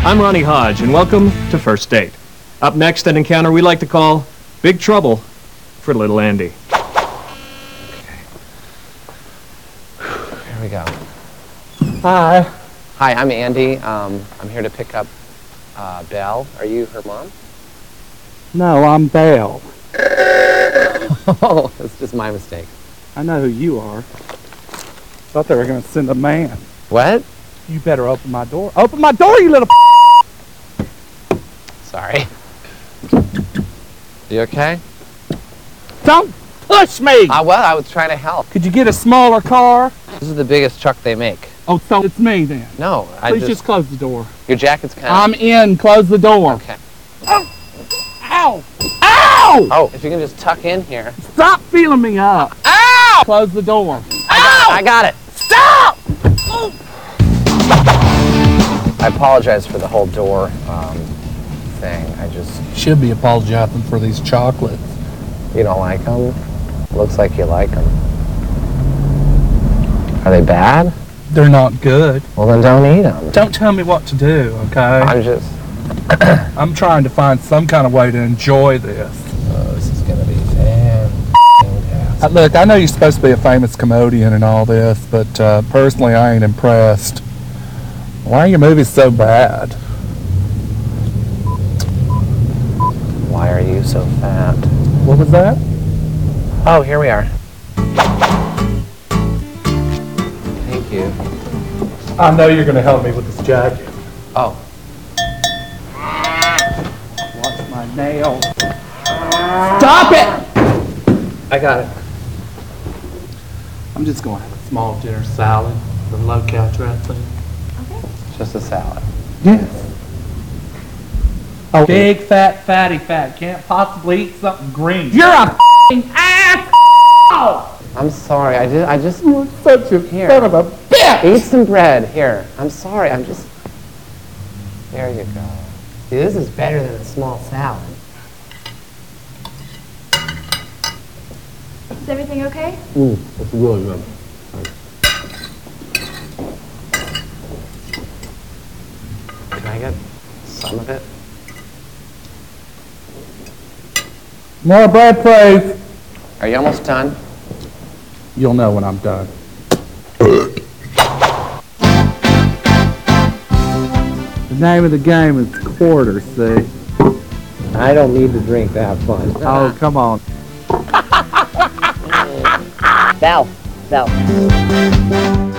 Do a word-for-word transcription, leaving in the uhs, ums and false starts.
I'm Ronnie Hodge, and welcome to First Date. Up next, an encounter we like to call Big Trouble for Little Andy. Here we go. Hi. Hi, I'm Andy. Um, I'm here to pick up uh, Belle. Are you her mom? No, I'm Belle. Oh, that's just my mistake. I know who you are. Thought they were going to send a man. What? You better open my door. Open my door, you little Sorry. You okay? Don't push me! Uh, well, I was trying to help. Could you get a smaller car? This is the biggest truck they make. Oh, so it's me then. No, I Please just... just close the door. Your jacket's kind of... I'm in. Close the door. Okay. Oh. Ow! Ow! Oh, if you can just tuck in here. Stop feeling me up. Ow! Close the door. Ow! I got it. Stop! I apologize for the whole door um, thing. I just... Should be apologizing for these chocolates. You don't like them? Looks like you like them. Are they bad? They're not good. Well, then don't eat them. Don't tell me what to do, okay? I'm just... I'm trying to find some kind of way to enjoy this. Oh, this is going to be fantastic. Uh, look, I know you're supposed to be a famous comedian and all this, but uh, personally, I ain't impressed. Why are your movies so bad? Why are you so fat? What was that? Oh, here we are. Thank you. I know you're going to help me with this jacket. Oh. Watch my nails. Stop it! I got it. I'm just going to have a small dinner salad with a low-cal dressing. Just a salad. Yes. Oh, big, fat, fatty fat. Can't possibly eat something green. You're a f***ing ass! I'm sorry. I did. I just. You're such a Here. son of a bitch! Eat some bread. Here. I'm sorry. I'm just. There you go. See, this is better than a small salad. Is everything okay? Mmm, it's really good. Can I get some of it? More bread, please. Are you almost done? You'll know when I'm done. The name of the game is quarters, see? I don't need to drink to have fun. Oh, come on. Val. Val.